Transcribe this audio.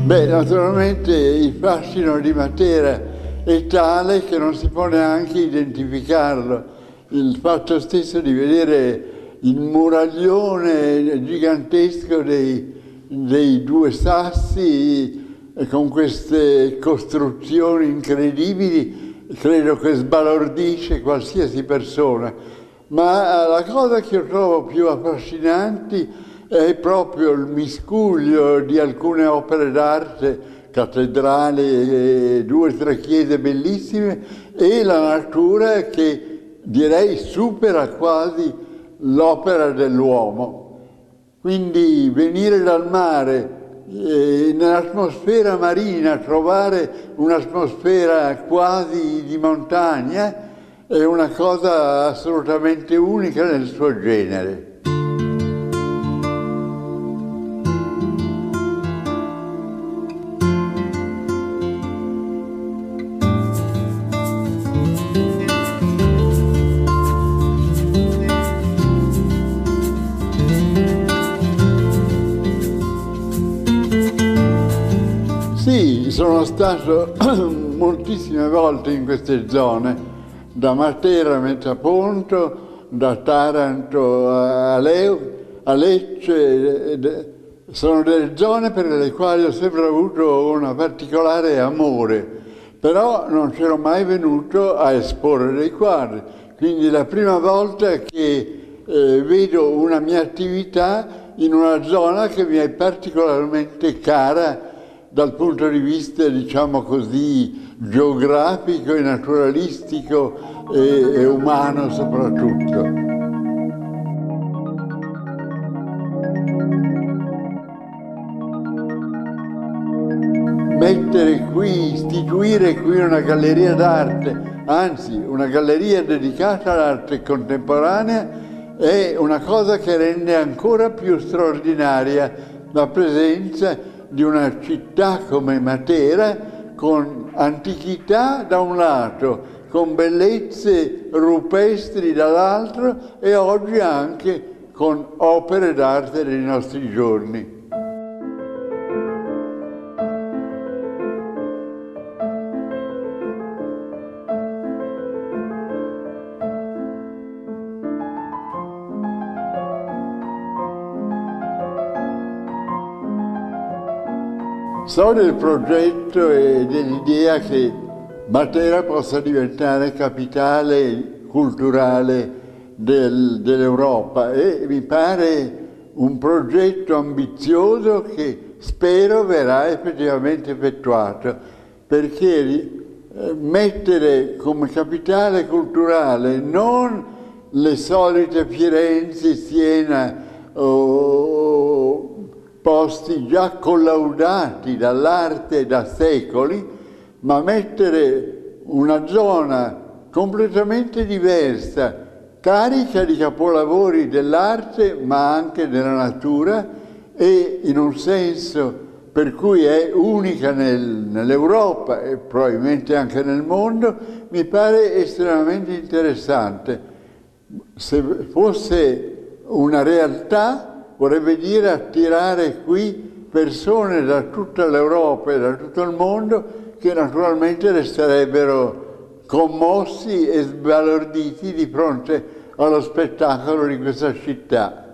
Beh, naturalmente il fascino di Matera è tale che non si può neanche identificarlo. Il fatto stesso di vedere il muraglione gigantesco dei due sassi con queste costruzioni incredibili, credo che sbalordisce qualsiasi persona. Ma la cosa che io trovo più affascinanti è proprio il miscuglio di alcune opere d'arte, cattedrali, 2 o 3 chiese bellissime, e la natura che direi supera quasi l'opera dell'uomo. Quindi venire dal mare, nell'atmosfera marina, trovare un'atmosfera quasi di montagna, è una cosa assolutamente unica nel suo genere. Sì, sono stato moltissime volte in queste zone, da Matera a Metaponto, da Taranto a Lecce. Sono delle zone per le quali ho sempre avuto un particolare amore, però non c'ero mai venuto a esporre dei quadri. Quindi la prima volta che vedo una mia attività in una zona che mi è particolarmente cara dal punto di vista, diciamo così, geografico e naturalistico e umano soprattutto. Istituire qui una galleria d'arte, anzi una galleria dedicata all'arte contemporanea, è una cosa che rende ancora più straordinaria la presenza di una città come Matera, con antichità da un lato, con bellezze rupestri dall'altro e oggi anche con opere d'arte dei nostri giorni. So del progetto e dell'idea che Matera possa diventare capitale culturale dell'Europa e mi pare un progetto ambizioso che spero verrà effettivamente effettuato, perché mettere come capitale culturale non le solite Firenze, Siena o posti già collaudati dall'arte da secoli, ma mettere una zona completamente diversa, carica di capolavori dell'arte ma anche della natura e in un senso per cui è unica nell'Europa e probabilmente anche nel mondo, mi pare estremamente interessante. Se fosse una realtà, vorrebbe dire attirare qui persone da tutta l'Europa e da tutto il mondo che naturalmente resterebbero commossi e sbalorditi di fronte allo spettacolo di questa città.